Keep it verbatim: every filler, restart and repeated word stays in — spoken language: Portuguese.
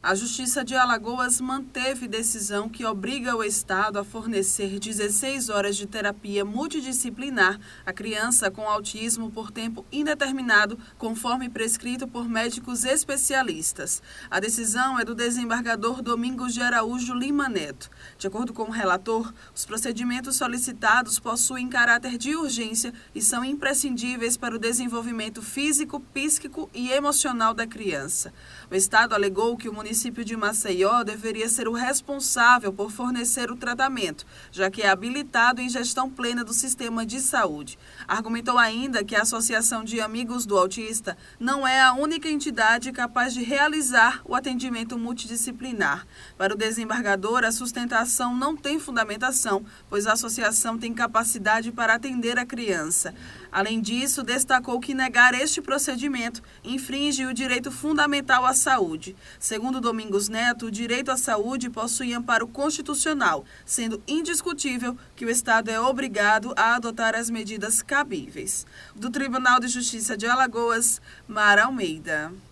A Justiça de Alagoas manteve decisão que obriga o Estado a fornecer dezesseis horas de terapia multidisciplinar à criança com autismo por tempo indeterminado, conforme prescrito por médicos especialistas. A decisão é do desembargador Domingos de Araújo Lima Neto. De acordo com o relator, os procedimentos solicitados possuem caráter de urgência e são imprescindíveis para o desenvolvimento físico, psíquico e emocional da criança. O Estado alegou que o município O município de Maceió deveria ser o responsável por fornecer o tratamento, já que é habilitado em gestão plena do sistema de saúde. Argumentou ainda que a Associação de Amigos do Autista não é a única entidade capaz de realizar o atendimento multidisciplinar. Para o desembargador, a sustentação não tem fundamentação, pois a associação tem capacidade para atender a criança. Além disso, destacou que negar este procedimento infringe o direito fundamental à saúde. Segundo Domingos Neto, o direito à saúde possui amparo constitucional, sendo indiscutível que o Estado é obrigado a adotar as medidas cabíveis. Do Tribunal de Justiça de Alagoas, Mara Almeida.